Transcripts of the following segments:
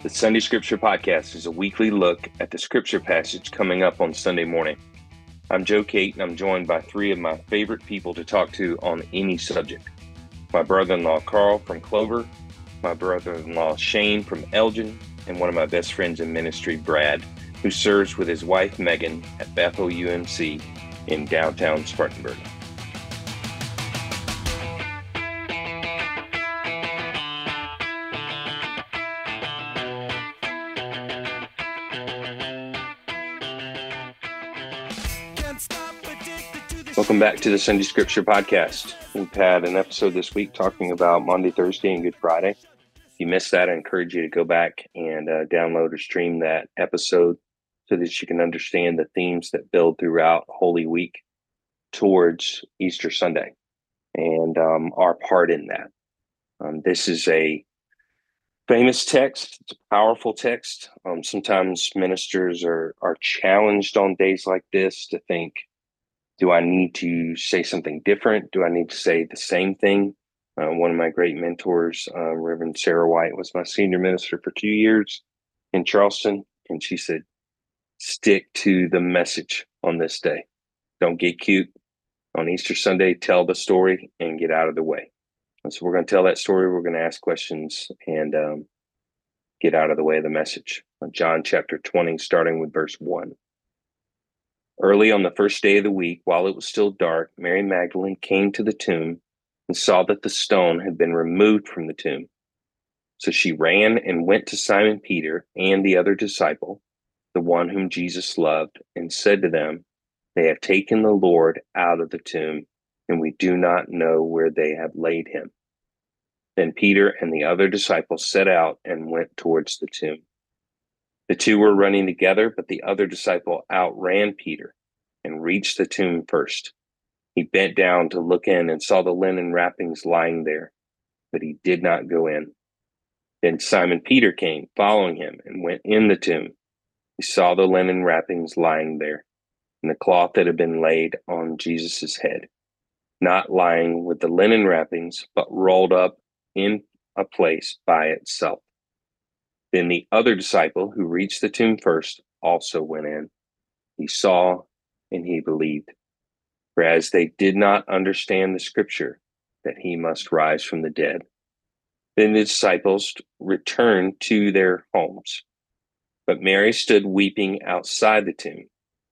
The Sunday Scripture Podcast is a weekly look at the scripture passage coming up on Sunday morning. I'm Joe Cate, and I'm joined by three of my favorite people to talk to on any subject. My brother-in-law Carl from Clover, my brother-in-law Shane from Elgin, and one of my best friends in ministry, Brad, who serves with his wife Megan at Bethel UMC in downtown Spartanburg. Welcome back to the Sunday Scripture Podcast. We've had an episode this week talking about Maundy, Thursday, and Good Friday. If you missed that, I encourage you to go back and download or stream that episode so that you can understand the themes that build throughout Holy Week towards Easter Sunday and our part in that. This is a famous text. It's a powerful text. Sometimes ministers are challenged on days like this to think, do I need to say something different? Do I need to say the same thing? One of my great mentors, Reverend Sarah White, was my senior minister for 2 years in Charleston. And she said, stick to the message on this day. Don't get cute. On Easter Sunday, tell the story and get out of the way. And so we're going to tell that story. We're going to ask questions and get out of the way of the message. John chapter 20, starting with verse 1. Early on the first day of the week, while it was still dark, Mary Magdalene came to the tomb and saw that the stone had been removed from the tomb. So she ran and went to Simon Peter and the other disciple, the one whom Jesus loved, and said to them, "They have taken the Lord out of the tomb, and we do not know where they have laid him." Then Peter and the other disciple set out and went towards the tomb. The two were running together, but the other disciple outran Peter and reached the tomb first. He bent down to look in and saw the linen wrappings lying there, but he did not go in. Then Simon Peter came, following him, and went in the tomb. He saw the linen wrappings lying there, and the cloth that had been laid on Jesus' head, not lying with the linen wrappings, but rolled up in a place by itself. Then the other disciple, who reached the tomb first, also went in. He saw and he believed. For as they did not understand the scripture that he must rise from the dead, then the disciples returned to their homes. But Mary stood weeping outside the tomb.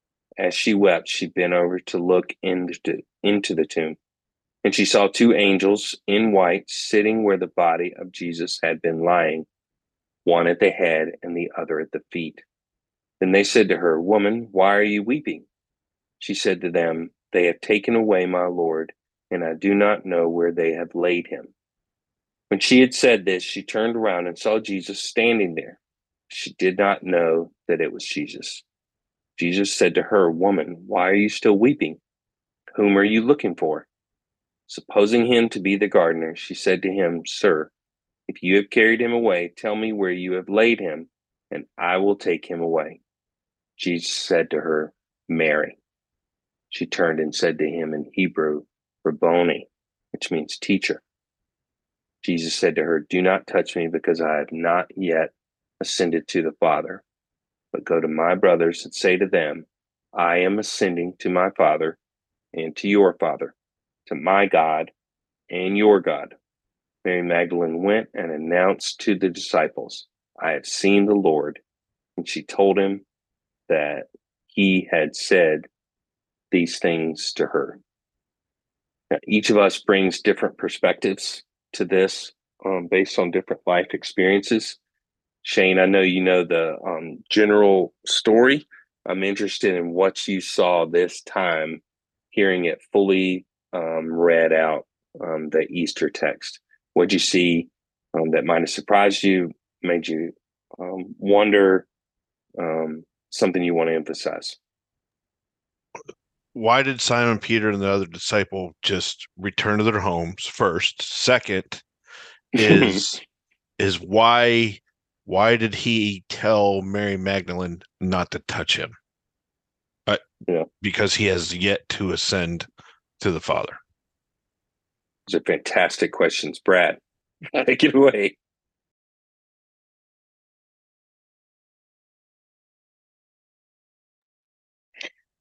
As she wept, she bent over to look into the tomb. And she saw two angels in white sitting where the body of Jesus had been lying, one at the head and the other at the feet. Then they said to her, "Woman, why are you weeping?" She said to them, "They have taken away my Lord, and I do not know where they have laid him." When she had said this, she turned around and saw Jesus standing there. She did not know that it was Jesus. Jesus said to her, "Woman, why are you still weeping? Whom are you looking for?" Supposing him to be the gardener, she said to him, "Sir, if you have carried him away, tell me where you have laid him, and I will take him away." Jesus said to her, "Mary." She turned and said to him in Hebrew, "Rabboni," which means teacher. Jesus said to her, "Do not touch me, because I have not yet ascended to the Father. But go to my brothers and say to them, I am ascending to my Father and to your Father, to my God and your God." Mary Magdalene went and announced to the disciples, "I have seen the Lord." And she told him that he had said these things to her. Now, each of us brings different perspectives to this based on different life experiences. Shane, I know you know the general story. I'm interested in what you saw this time, hearing it fully read out, the Easter text. What'd you see that might have surprised you, made you wonder, something you want to emphasize? Why did Simon Peter and the other disciple just return to their homes first? Second is why did he tell Mary Magdalene not to touch him? Yeah, Because he has yet to ascend to the Father. those are fantastic questions. Brad, take it away.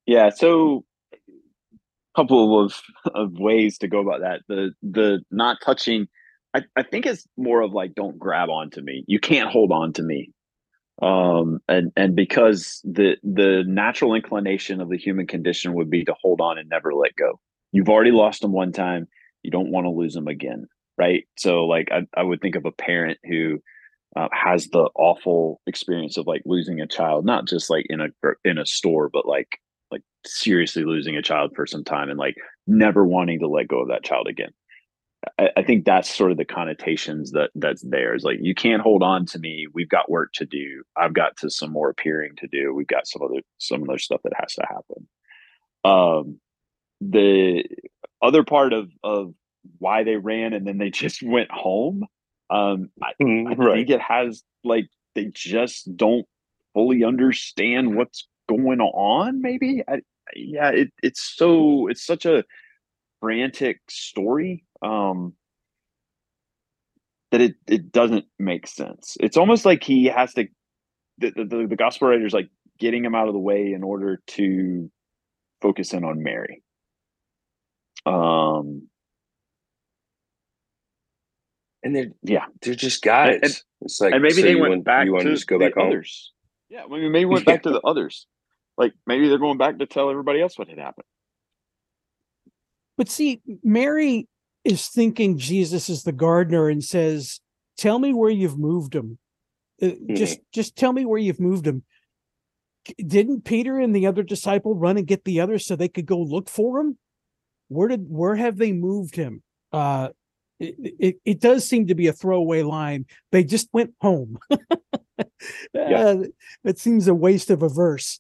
Yeah, so couple of ways to go about that. The not touching, I think it's more of like don't grab onto me. You can't hold on to me. And because the natural inclination of the human condition would be to hold on and never let go. You've already lost them one time, you don't want to lose them again, right? So like I would think of a parent who has the awful experience of like losing a child, not just like in a store, but like seriously losing a child for some time and like never wanting to let go of that child again. I think that's sort of the connotations that's there. Is like you can't hold on to me. We've got work to do. I've got to some more appearing to do. We've got some other stuff that has to happen. The other part of why they ran and then they just went home. I Right. think it has like they just don't fully understand what's going on. Maybe, yeah. It's such a frantic story that it doesn't make sense. It's almost like he has to the gospel writer's like getting him out of the way in order to focus in on Mary. Um, And yeah, they're just and, and guys. It's like, and maybe so they you went back want to to just go the back home? others. Yeah, maybe went Yeah. back to the others. Like maybe they're going back to tell everybody else what had happened. But see, Mary is thinking Jesus is the gardener and says, "Tell me where you've moved him. Just tell me where you've moved him." Didn't Peter and the other disciple run and get the others so they could go look for him? Where have they moved him? It does seem to be a throwaway line. They just went home. Yeah. It seems a waste of a verse.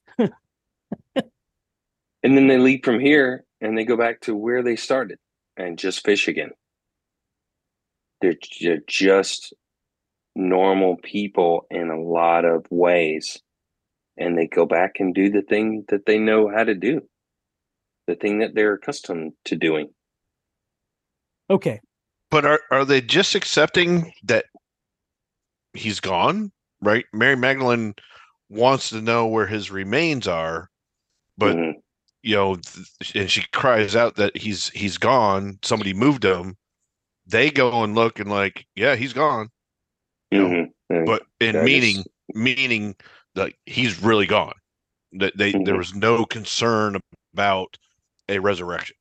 And then they leave from here and they go back to where they started and just fish again. They're just normal people in a lot of ways. And they go back and do the thing that they know how to do, the thing that they're accustomed to doing. Okay. But are they just accepting that he's gone? Right? Mary Magdalene wants to know where his remains are, but Mm-hmm. you know, and she cries out that he's gone. Somebody moved him. They go and look and like, yeah, he's gone. You know, Mm-hmm. but in That is, meaning that he's really gone. That there mm-hmm. was no concern about a resurrection.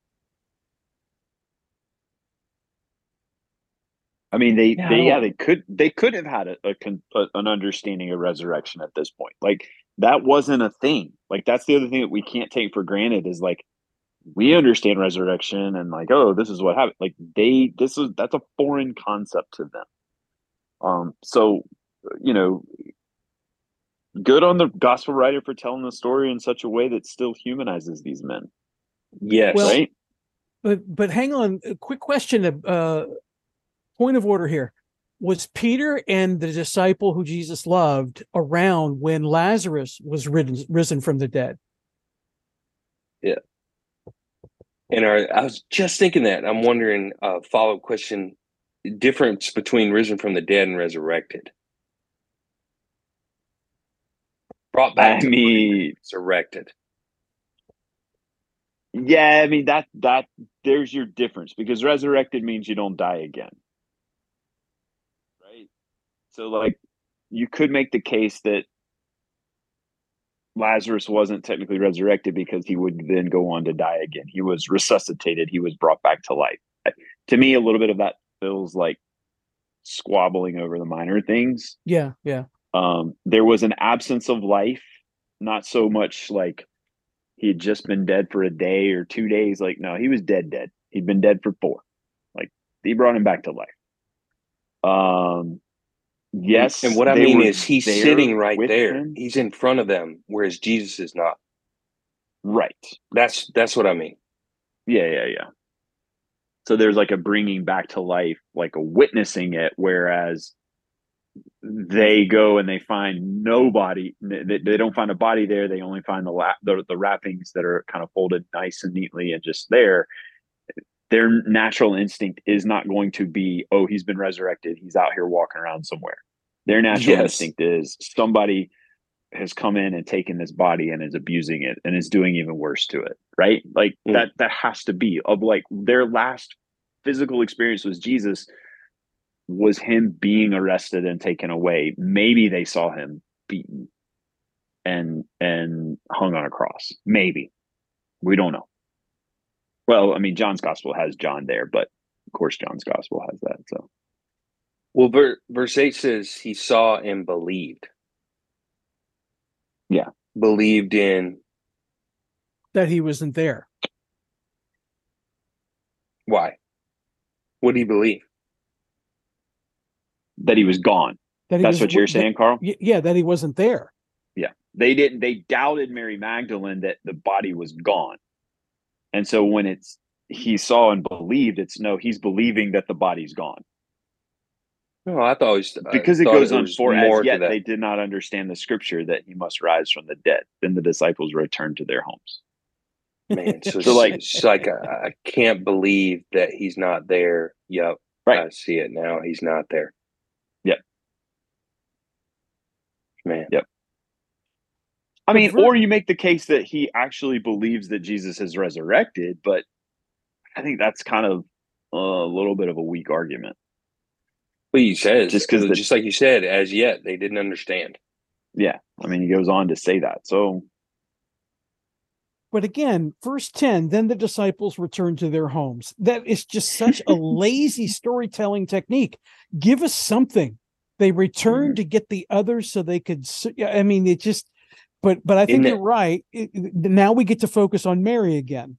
I mean, Yeah, I don't. they could have had an understanding of resurrection at this point. Like that wasn't a thing. Like that's the other thing that we can't take for granted is like we understand resurrection and like, oh, this is what happened. Like that's a foreign concept to them. So you know, good on the gospel writer for telling the story in such a way that still humanizes these men, Yes. Well, right? but hang on. A quick question. Point of order here. Was Peter and the disciple who Jesus loved around when Lazarus was risen from the dead? Yeah. And I was just thinking that. I'm wondering, follow-up question, difference between risen from the dead and resurrected. Brought back I to life, mean, resurrected. yeah, I mean that there's your difference because resurrected means you don't die again. Right. So like you could make the case that Lazarus wasn't technically resurrected because he would then go on to die again. He was resuscitated, he was brought back to life. To me, a little bit of that feels like squabbling over the minor things. Yeah, yeah. There was an absence of life, not so much like he had just been dead for a day or 2 days. Like, no, he was dead. He'd been dead for 4. Like, he brought him back to life. And Yes, what I they mean were is he's there sitting right with there. him. He's in front of them, whereas Jesus is not. Right. That's what I mean. Yeah. So there's like a bringing back to life, like a witnessing it, whereas they go and they find nobody. They don't find a body there. They only find the wrappings that are kind of folded nice and neatly and just there. Their natural instinct is not going to be, oh, he's been resurrected. He's out here walking around somewhere. Their natural Yes. instinct is somebody has come in and taken this body and is abusing it and is doing even worse to it, right? Like that has to be of like their last physical experience with Jesus was him being arrested and taken away. Maybe they saw him beaten and hung on a cross. Maybe. We don't know. Well, I mean, John's gospel has John there, but of course John's gospel has that. So, well, verse 8 says he saw and believed. Yeah. Believed in that he wasn't there. Why? What do you believe? That he was gone. That's what you're saying, Carl? Yeah, that he wasn't there. Yeah. They doubted Mary Magdalene that the body was gone. And so when he saw and believed, he's believing that the body's gone. No, I thought because it goes on for as yet they did not understand the scripture that he must rise from the dead. Then the disciples returned to their homes. Man, so it's like I can't believe that he's not there. Yep, right. I see it now. He's not there. Yep, man. Yep. I mean, or you make the case that he actually believes that Jesus is resurrected, but I think that's kind of a little bit of a weak argument. Well, he says, just like you said, as yet they didn't understand. Yeah, I mean, he goes on to say that. So, but again, verse 10, then the disciples returned to their homes. That is just such a lazy storytelling technique. Give us something. They returned to get the others so they could. I mean, it just. But I think you're right. Now we get to focus on Mary again.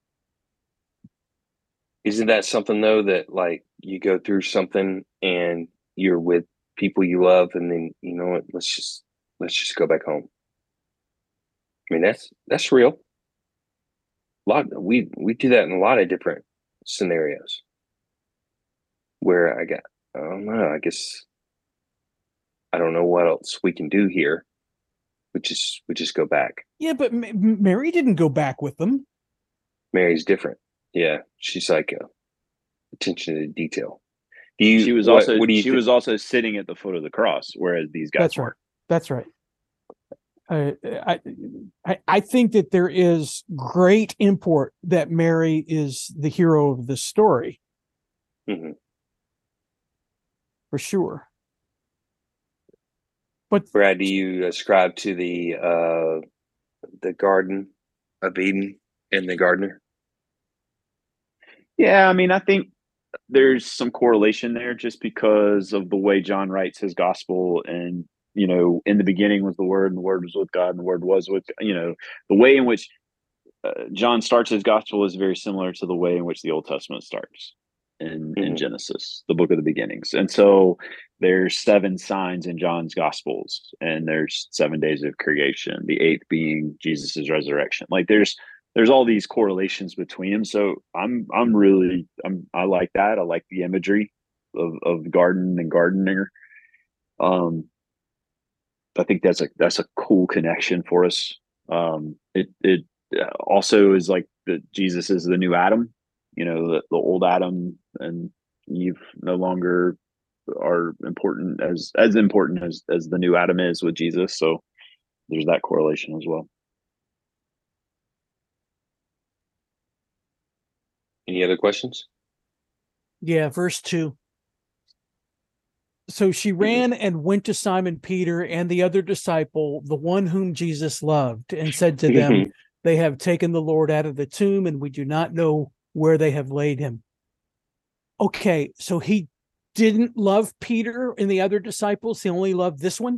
Isn't that something though that like you go through something and you're with people you love, and then you know what? Let's just go back home. I mean that's real. We do that in a lot of different scenarios. Where I don't know. I guess I don't know what else we can do here. We just go back. Yeah, but Mary didn't go back with them. Mary's different. Yeah, she's like attention to detail. She was also sitting at the foot of the cross, whereas these guys weren't. That's right. I think that there is great import that Mary is the hero of the story, for sure. But Brad, do you ascribe to the Garden of Eden and the gardener? Yeah, I mean, I think there's some correlation there just because of the way John writes his gospel. And, you know, in the beginning was the Word, and the Word was with God, and the Word was with, you know, the way in which John starts his gospel is very similar to the way in which the Old Testament starts in Genesis, the book of the beginnings. And so there's 7 signs in John's gospels, and there's 7 days of creation, the 8th being Jesus's resurrection. Like there's all these correlations between them. So I like that. I like the imagery of garden and gardener. I think that's a cool connection for us. It also is like that Jesus is the new Adam. You know, the old Adam and Eve no longer are important as important as the new Adam is with Jesus. So there's that correlation as well. Any other questions? Yeah, verse 2. So she ran and went to Simon Peter and the other disciple, the one whom Jesus loved, and said to them, they have taken the Lord out of the tomb, and we do not know where they have laid him. Okay, so he didn't love Peter and the other disciples. He only loved this one?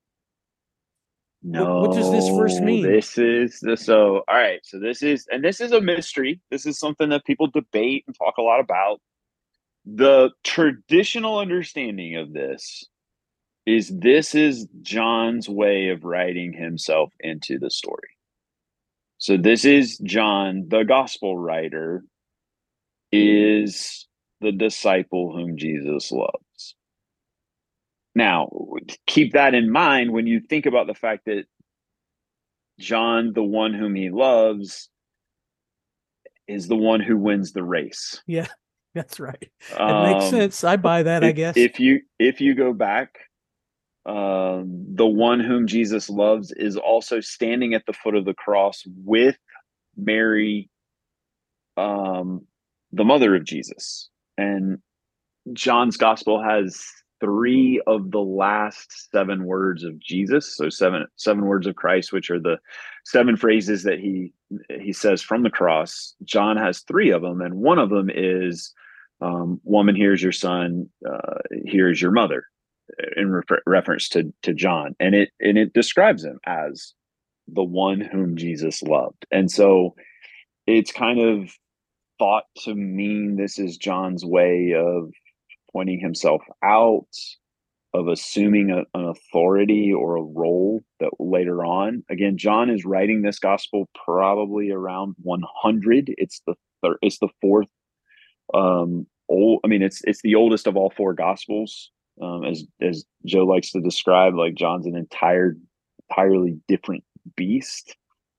No. What does this verse mean? All right. So this is a mystery. This is something that people debate and talk a lot about. The traditional understanding of this is John's way of writing himself into the story. So this is John, the gospel writer, is the disciple whom Jesus loves. Now, keep that in mind when you think about the fact that John, the one whom he loves, is the one who wins the race. Yeah, that's right. It makes sense. I buy that, I guess. If you go back the one whom Jesus loves is also standing at the foot of the cross with Mary, the mother of Jesus. And John's gospel has three of the last seven words of Jesus. So seven words of Christ, which are the seven phrases that he says from the cross. John has three of them, and one of them is, woman, here's your son, here's your mother, in reference to John. And it describes him as the one whom Jesus loved. And so it's kind of thought to mean this is John's way of pointing himself out, of assuming an authority or a role that later on, again, John is writing this gospel probably around 100. It's the fourth old. I mean, it's the oldest of all four gospels. As Joe likes to describe, like John's an entirely different beast.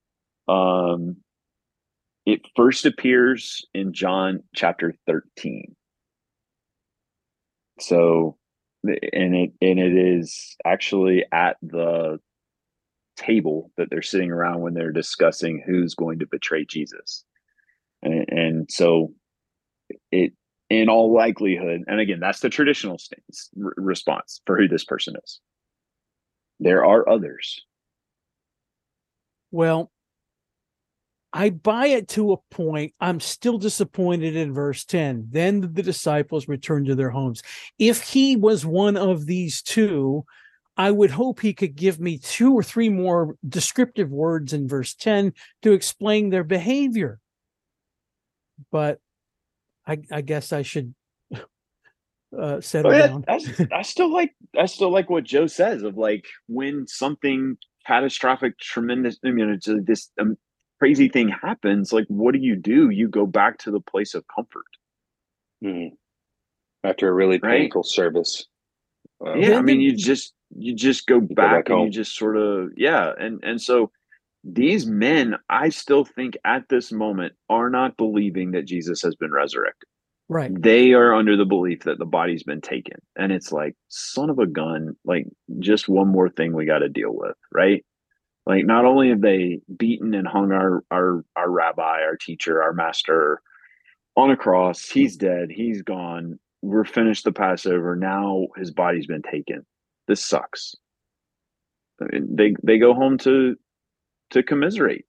It first appears in John chapter 13. So, and it is actually at the table that they're sitting around when they're discussing who's going to betray Jesus. And so it, in all likelihood, and again, that's the traditional response for who this person is. There are others. Well, I buy it to a point. I'm still disappointed in verse 10. Then the disciples returned to their homes. If he was one of these two, I would hope he could give me two or three more descriptive words in verse 10 to explain their behavior. But I guess I should settle down. I still like what Joe says of like when something catastrophic, tremendous, I mean, it's this crazy thing happens, like what do? You go back to the place of comfort. After a really painful service. I mean, you just go back and home. You just sort of, and so these men, I still think at this moment, are not believing that Jesus has been resurrected. Right. They are under the belief that the body's been taken. And it's like, son of a gun, like just one more thing we got to deal with, right? Like, not only have they beaten and hung our rabbi, our teacher, our master on a cross, he's dead, he's gone, we're finished the Passover, now his body's been taken. This sucks. I mean, they go home to commiserate.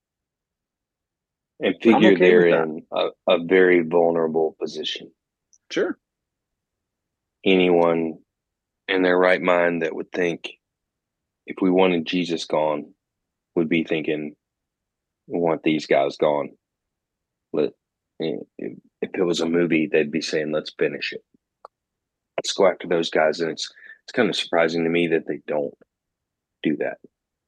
And figure they're in a very vulnerable position. Sure. Anyone in their right mind that would think, if we wanted Jesus gone, would be thinking, we want these guys gone. If it was a movie, they'd be saying, let's finish it. Let's go after those guys. And it's kind of surprising to me that they don't do that.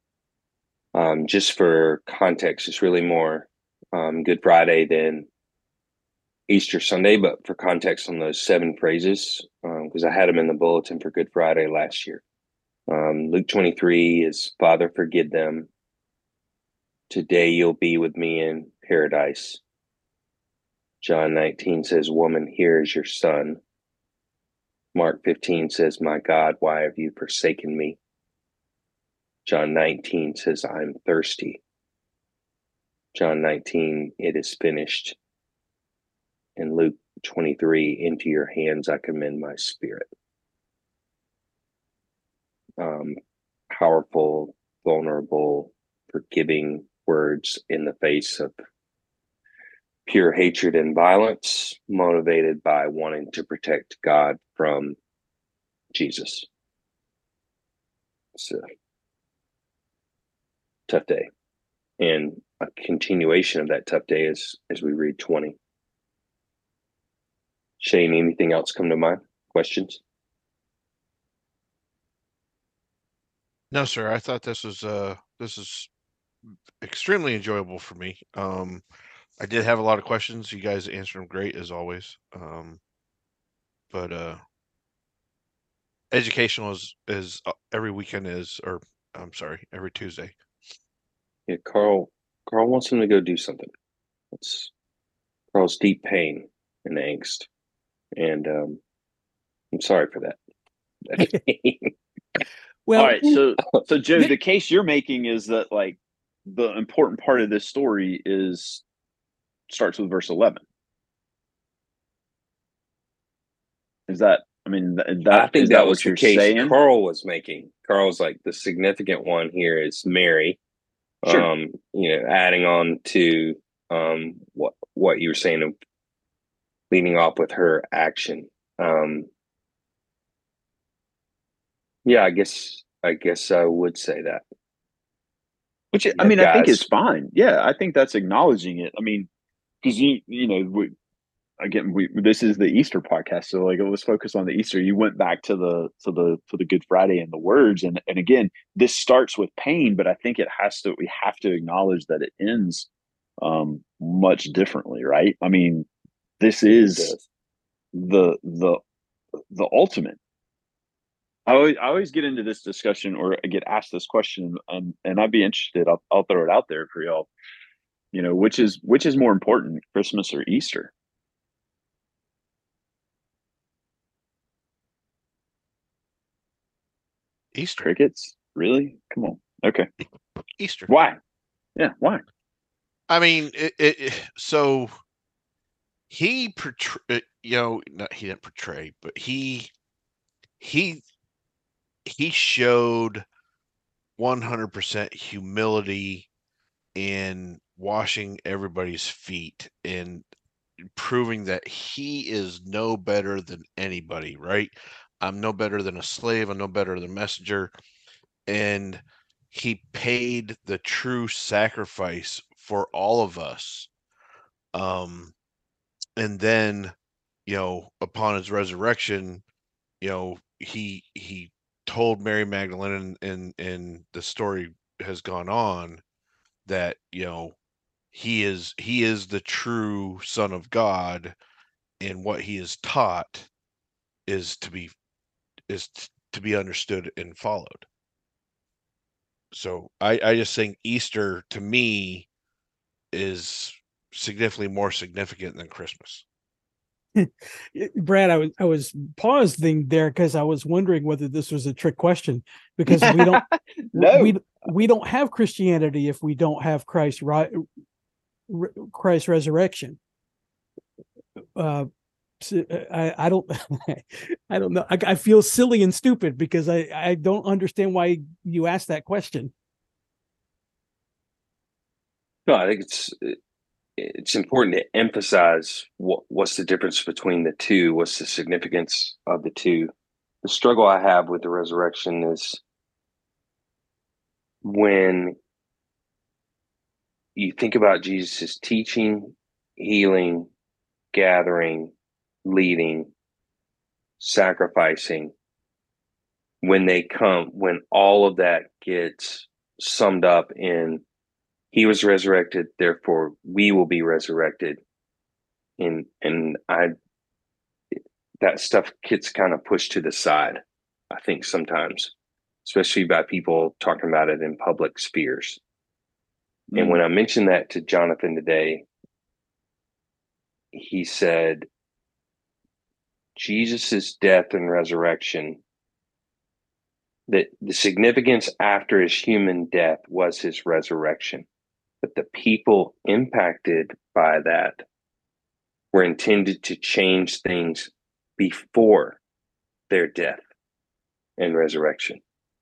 Just for context, it's really more Good Friday than Easter Sunday, but for context on those seven phrases, because I had them in the bulletin for Good Friday last year. Luke 23 is, Father, forgive them. Today you'll be with me in paradise. John 19 says, woman, here is your son. Mark 15 says, my God, why have you forsaken me? John 19 says, I'm thirsty. John 19, it is finished. And Luke 23, into your hands I commend my spirit. Powerful, vulnerable, forgiving words in the face of pure hatred and violence, motivated by wanting to protect God from Jesus. It's a tough day. And a continuation of that tough day is as we read 20. Shane, anything else come to mind? Questions? No, sir. I thought this is extremely enjoyable for me. I did have a lot of questions. You guys answered them great as always. But educational is every weekend is, or I'm sorry, every Tuesday. Yeah, Carl wants him to go do something. It's Carl's deep pain and angst, and I'm sorry for that. Well, All right, so Joe, th- the case you're making is that like the important part of this story is starts with verse 11. Is that? I mean, I think is that that was what the you're case saying? Carl was making. Carl's like, the significant one here is Mary. Sure. Adding on to what you were saying of leading off with her action. Yeah, I guess I would say that. Which You I have mean, I think is guys. fine. Yeah, I think that's acknowledging it. I mean, because this is the Easter podcast, so like let's focus on the Easter. You went back to the Good Friday and the words, and again, this starts with pain, but I think we have to acknowledge that it ends much differently, right? I mean, this It is does. the ultimate. I always get into this discussion or I get asked this question, and I'd be interested. I'll throw it out there for y'all. Which is more important, Christmas or Easter? Easter. Crickets? Really? Come on. Okay. Easter. Why? Yeah, why? I mean, so he portray, not he didn't portray, but he showed 100% humility in washing everybody's feet and proving that he is no better than anybody, right? I'm no better than a slave, I'm no better than a messenger. And he paid the true sacrifice for all of us. And then, upon his resurrection, he told Mary Magdalene, and the story has gone on that he is the true Son of God, and what he is taught is to be understood and followed. So I just think Easter to me is significantly more significant than Christmas. Brad, I was pausing there because I was wondering whether this was a trick question, because we don't No. we don't have Christianity if we don't have Christ's resurrection. So I don't I don't know. I feel silly and stupid because I don't understand why you asked that question. No, I think it's important to emphasize what's the difference between the two. What's the significance of the two? The struggle I have with the resurrection is when you think about Jesus' teaching, healing, gathering, leading, sacrificing, when all of that gets summed up in he was resurrected, therefore we will be resurrected. And that stuff gets kind of pushed to the side, I think sometimes, especially by people talking about it in public spheres. And when I mentioned that to Jonathan today, he said, Jesus' death and resurrection, that the significance after his human death was his resurrection. But the people impacted by that were intended to change things before their death and resurrection.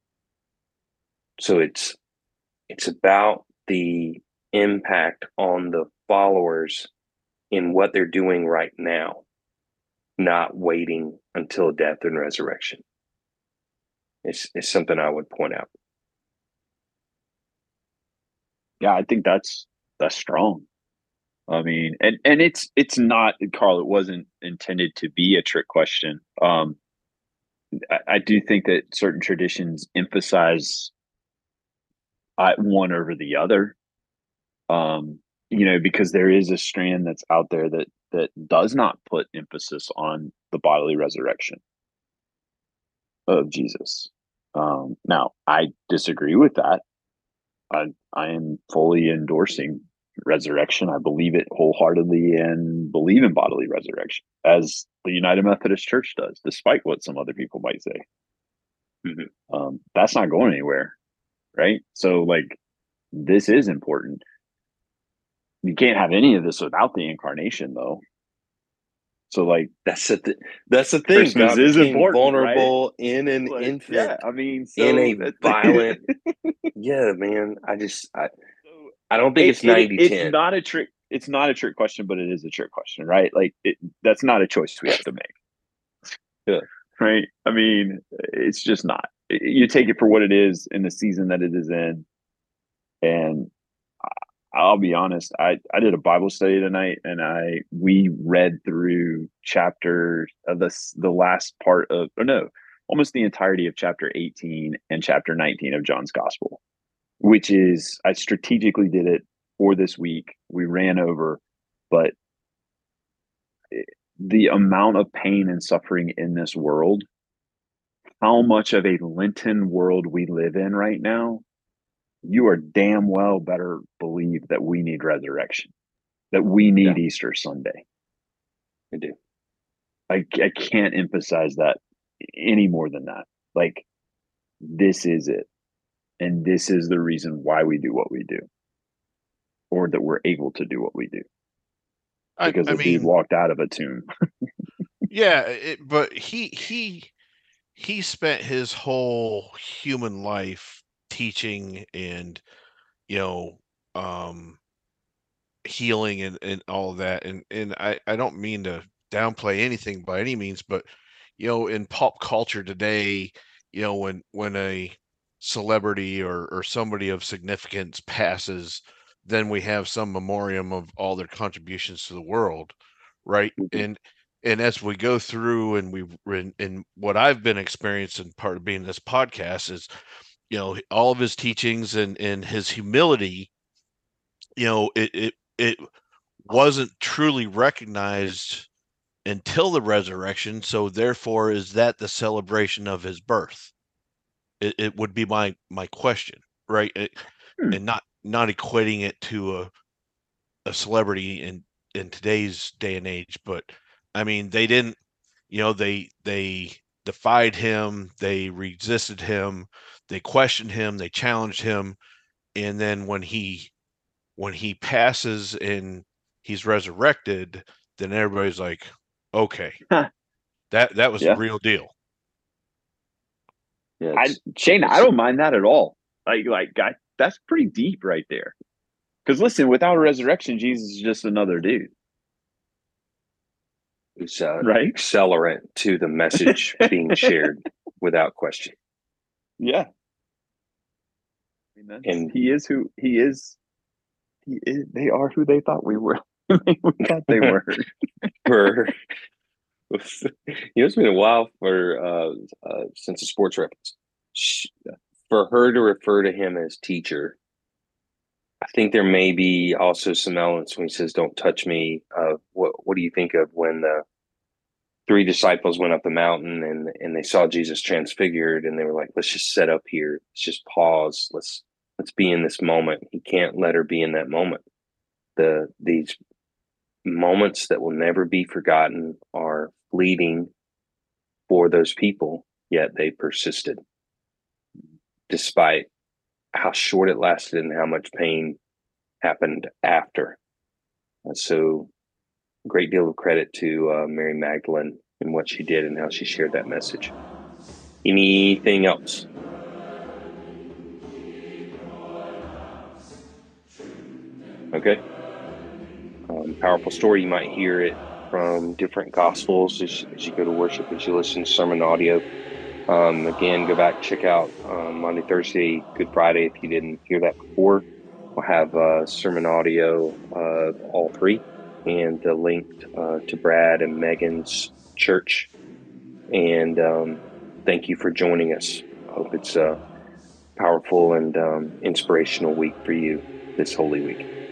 So it's about the impact on the followers in what they're doing right now, not waiting until death and resurrection. It's something I would point out. Yeah, I think that's strong. I mean, and it's not, Carl, it wasn't intended to be a trick question. I do think that certain traditions emphasize one over the other. Because there is a strand that's out there that does not put emphasis on the bodily resurrection of Jesus. Now, I disagree with that. I am fully endorsing resurrection. I believe it wholeheartedly and believe in bodily resurrection, as the United Methodist Church does, despite what some other people might say. That's not going anywhere, right? So, like, this is important. You can't have any of this without the incarnation, though. So, like, that's the thing. Christmas God is became important, right? vulnerable in an Like, infant, yeah, I mean, in so a violent. Yeah, man. so I don't think it's it's 90-10. not a trick. It's not a trick question, but it is a trick question, right? Like, that's not a choice we have to make, Yeah. right? I mean, it's just not. You take it for what it is in the season that it is in, and I'll be honest. I did a Bible study tonight, and we read through chapter of the last part of, or no, almost the entirety of chapter 18 and chapter 19 of John's Gospel, which is, I strategically did it for this week. We ran over, but the amount of pain and suffering in this world, how much of a Lenten world we live in right now, you are damn well better believe that we need resurrection, that we need Easter Sunday. I do. I can't emphasize that any more than that. Like, this is it. And this is the reason why we do what we do, or that we're able to do what we do. Because the dude walked out of a tomb. Yeah, but he spent his whole human life teaching and, you know, healing and all of that. And I don't mean to downplay anything by any means, but, you know, in pop culture today, you know, when a celebrity or somebody of significance passes, then we have some memoriam of all their contributions to the world, right? And as we go through and what I've been experiencing, part of being this podcast is, you know, all of his teachings and his humility, you know, it wasn't truly recognized until the resurrection. So therefore, is that the celebration of his birth? It would be my question, right? And not equating it to a celebrity in today's day and age, but I mean, they didn't, you know, they defied him, they resisted him, they questioned him, they challenged him, and then when he passes and he's resurrected, then everybody's like, okay, that was the Yeah. real deal. Yeah, Shane, I don't mind that at all. Like, guy, that's pretty deep right there. Because listen, without a resurrection, Jesus is just another dude. it's right? accelerant to the message being shared without question. Yeah. I mean, and he is who he is. He is. They are who they thought we were. we thought they were. For it's been a while for since the sports reference. For her to refer to him as teacher, I think there may be also some elements when he says, "Don't touch me." What do you think of when the three disciples went up the mountain and they saw Jesus transfigured and they were like, "Let's just set up here. Let's just pause. Let's be in this moment." He can't let her be in that moment. These moments that will never be forgotten are fleeting for those people, yet they persisted despite how short it lasted and how much pain happened after. And so, a great deal of credit to Mary Magdalene and what she did and how she shared that message. Anything else? Okay. Powerful story. You might hear it from different gospels as you go to worship, as you listen to sermon audio. Again, go back, check out Monday, Thursday, Good Friday if you didn't hear that before. We'll have sermon audio of all three and the link to Brad and Megan's church. And thank you for joining us. I hope it's a powerful and inspirational week for you this Holy Week.